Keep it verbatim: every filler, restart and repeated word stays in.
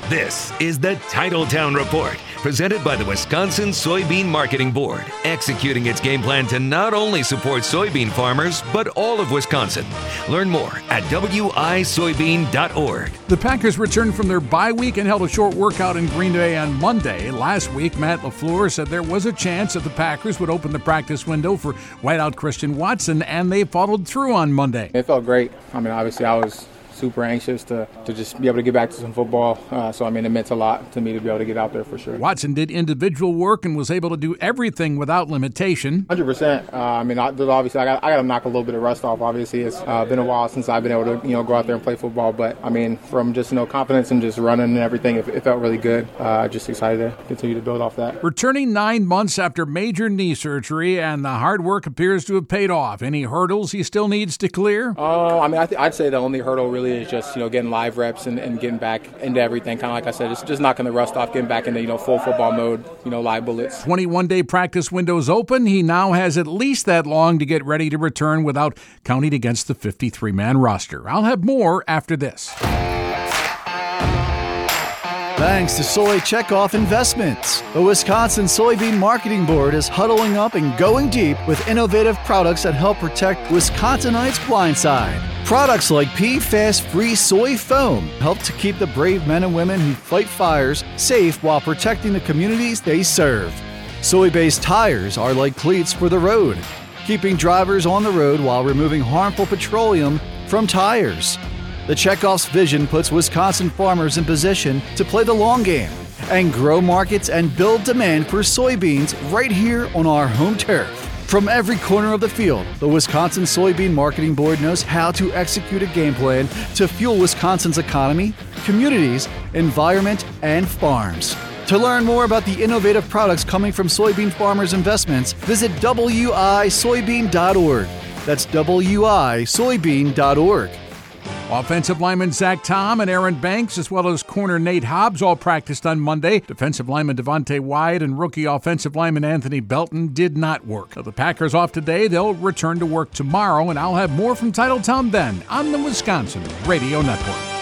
This is the Titletown Report, presented by the Wisconsin Soybean Marketing Board, executing its game plan to not only support soybean farmers, but all of Wisconsin. Learn more at W I soybean dot org. The Packers returned from their bye week and held a short workout in Green Bay on Monday. Last week, Matt LaFleur said there was a chance that the Packers would open the practice window for wideout Christian Watson, and they followed through on Monday. It felt great. I mean, obviously, I was super anxious to, to just be able to get back to some football. Uh, so, I mean, it meant a lot to me to be able to get out there for sure. Watson did individual work and was able to do everything without limitation. one hundred percent. Uh, I mean, I, obviously, I got, I got to knock a little bit of rust off. Obviously, it's uh, been a while since I've been able to, you know, go out there and play football. But, I mean, from just, you know, confidence and just running and everything, it, it felt really good. Uh, just excited to continue to build off that. Returning nine months after major knee surgery, and the hard work appears to have paid off. Any hurdles he still needs to clear? Uh, I mean, I th- I'd say the only hurdle really is just, you know, getting live reps and, and getting back into everything. Kind of like I said, it's just knocking the rust off, getting back into, you know, full football mode, you know, live bullets. twenty-one day practice windows open. He now has at least that long to get ready to return without counting against the fifty-three man roster. I'll have more after this. Thanks to Soy Checkoff Investments. The Wisconsin Soybean Marketing Board is huddling up and going deep with innovative products that help protect Wisconsinites' blind side. Products like P FAS-free soy foam help to keep the brave men and women who fight fires safe while protecting the communities they serve. Soy-based tires are like cleats for the road, keeping drivers on the road while removing harmful petroleum from tires. The Checkoff's vision puts Wisconsin farmers in position to play the long game and grow markets and build demand for soybeans right here on our home turf. From every corner of the field, the Wisconsin Soybean Marketing Board knows how to execute a game plan to fuel Wisconsin's economy, communities, environment, and farms. To learn more about the innovative products coming from soybean farmers' investments, visit W I soybean dot org. That's W I soybean dot org. Offensive lineman Zach Tom and Aaron Banks, as well as corner Nate Hobbs, all practiced on Monday. Defensive lineman Devontae Wyatt and rookie offensive lineman Anthony Belton did not work. So the Packers off today. They'll return to work tomorrow, and I'll have more from Titletown then on the Wisconsin Radio Network.